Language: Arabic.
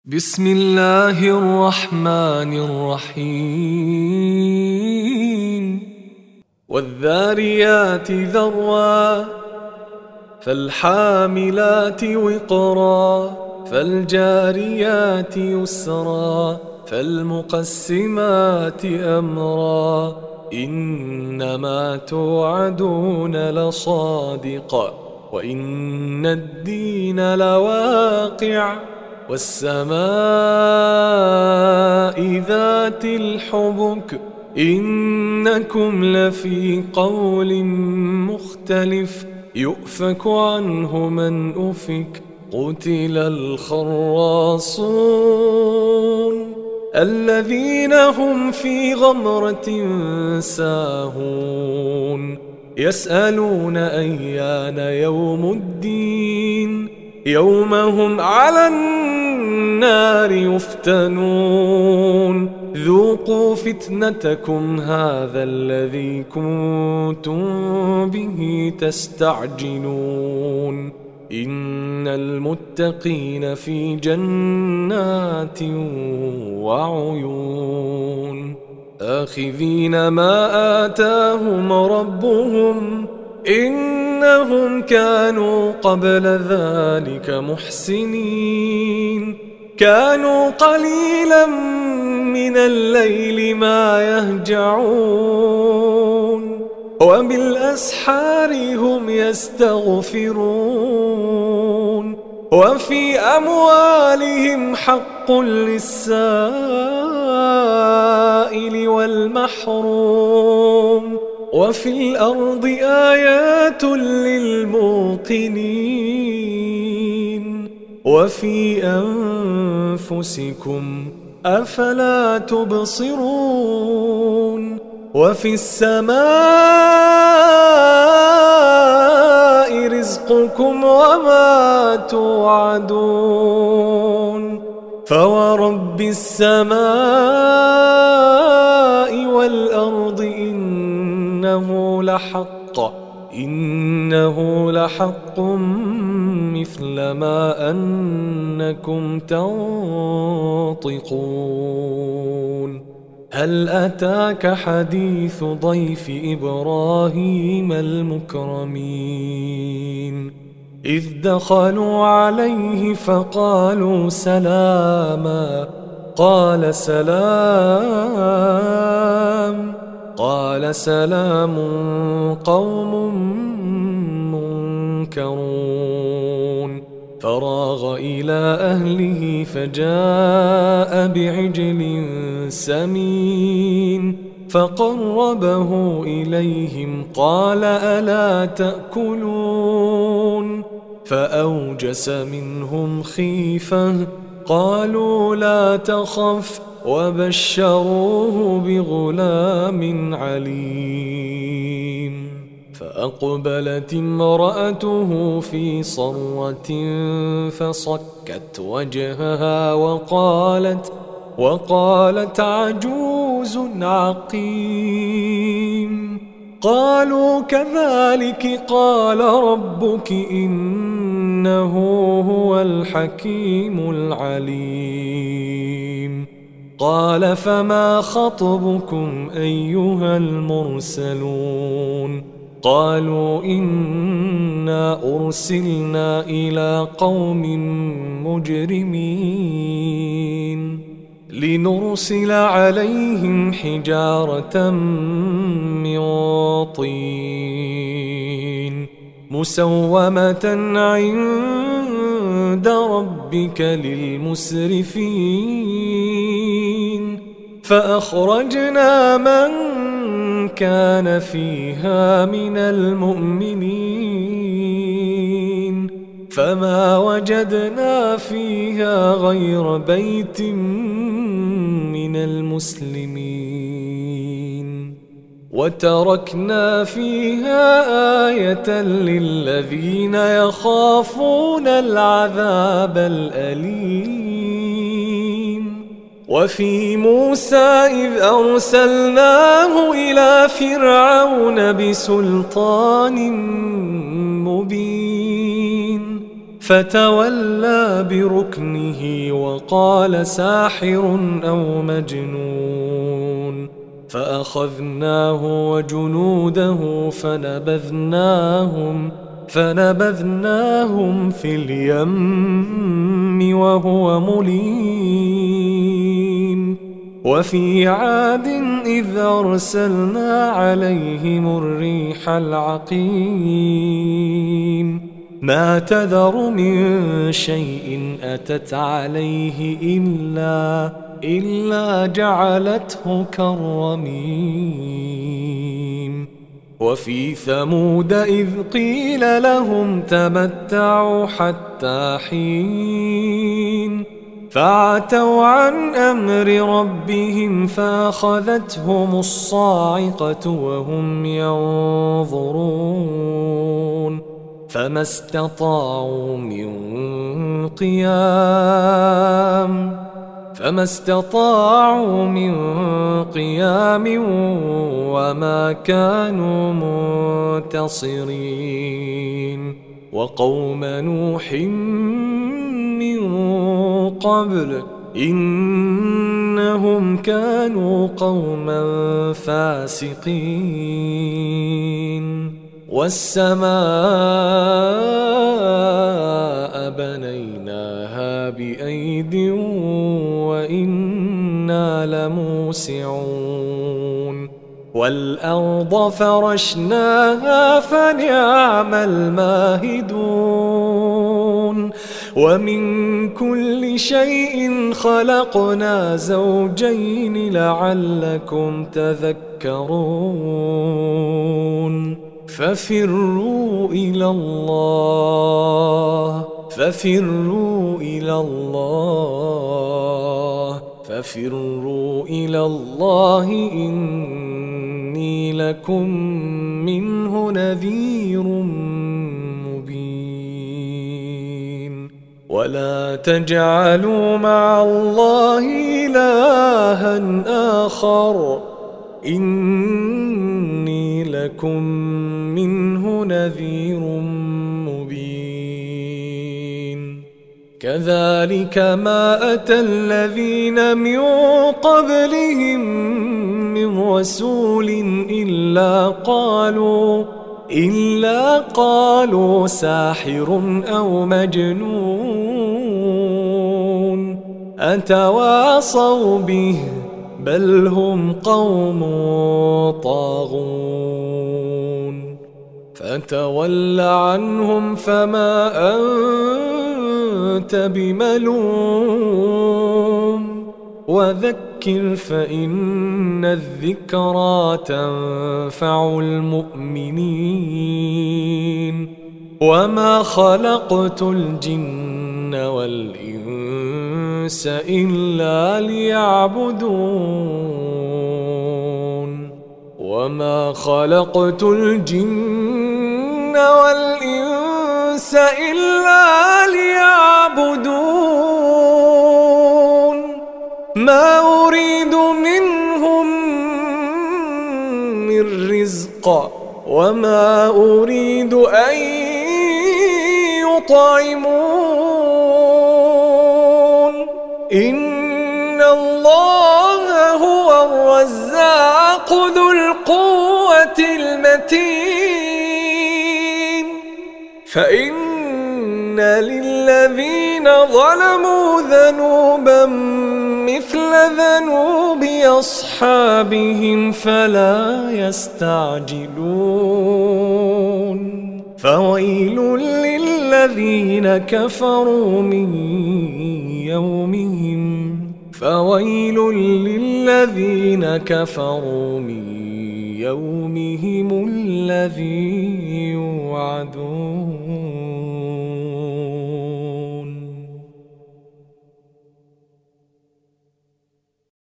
بسم الله الرحمن الرحيم والذاريات ذروا فالحاملات وقرا فالجاريات يسرا فالمقسمات أمرا إنما توعدون لصادق وإن الدين لواقع والسماء ذات الحبك إنكم لفي قول مختلف يؤفك عنه من أفك قتل الخراصون الذين هم في غمرة ساهون يسألون أيان يوم الدين يوم هم على النار يفتنون ذوقوا فتنتكم هذا الذي كنتم به تستعجلون إن المتقين في جنات وعيون آخذين ما آتاهم ربهم إنهم كانوا قبل ذلك محسنين كانوا قليلا من الليل ما يهجعون وبالأسحار هم يستغفرون وفي أموالهم حق للسائل والمحروم وفي الأرض آيات للموقنين وفي أنفسكم أفلا تبصرون وفي السماء رزقكم وما توعدون فورب السماء والأرض إنه لحق مثل ما أنكم تنطقون هل أتاك حديث ضيف إبراهيم المكرمين إذ دخلوا عليه فقالوا سلاما قال سلام قوم منكرون فراغ إلى أهله فجاء بعجل سمين فقربه إليهم قال ألا تأكلون فأوجس منهم خيفة قالوا لا تخف وبشروه بغلام عليم فأقبلت امرأته في صرة فصكت وجهها وقالت عجوز عقيم قالوا كذلك قال ربك إنه هو الحكيم العليم قال فما خطبكم أيها المرسلون قالوا إنا أرسلنا إلى قوم مجرمين لنرسل عليهم حجارة من طين مسومة عند ربك للمسرفين فأخرجنا من كان فيها من المؤمنين فما وجدنا فيها غير بيت من المسلمين وتركنا فيها آية للذين يخافون العذاب الأليم وفي موسى إذ أرسلناه إلى فرعون بسلطان مبين فتولى بركنه وقال ساحر أو مجنون فأخذناه وجنوده فنبذناهم في اليم وهو مليم وفي عاد إذ أرسلنا عليهم الريح العقيم ما تذر من شيء أتت عليه إلا جعلته كالرميم وفي ثمود إذ قيل لهم تمتعوا حتى حين فعتوا عن أمر ربهم فأخذتهم الصاعقة وهم ينظرون فما استطاعوا من قيام وما كانوا منتصرين وقوم نوح من قبل إنهم كانوا قوما فاسقين والسماء بنيناها بأيد وإنا لموسعون والأرض فرشناها فنعم الماهدون ومن كل شيء خلقنا زوجين لعلكم تذكرون ففروا إلى الله إني لكم منه نذير مبين ولا تجعلوا مع الله إلها آخر إني لكم منه نذير مبين كذلك ما أتى الذين من قبلهم من رسول إلا قالوا ساحر أو مجنون أتواصوا به بل هم قوم طاغون فتول عنهم فما أنت بملوم وذكر فإن الذكرى تنفع المؤمنين وما خلقت الجن والإنس إلا ليعبدون وما خلقت الجن والإنس إلا ليعبدون ما أريد منهم من رزق وما أريد أن يطعمون إن الله هو الرزاق ذو القوة المتين فإن للذين ظلموا ذنوبا مثل ذنوب أصحابهم فلا يستعجلون فويل للذين كفروا من يومهم الذي يوعدون.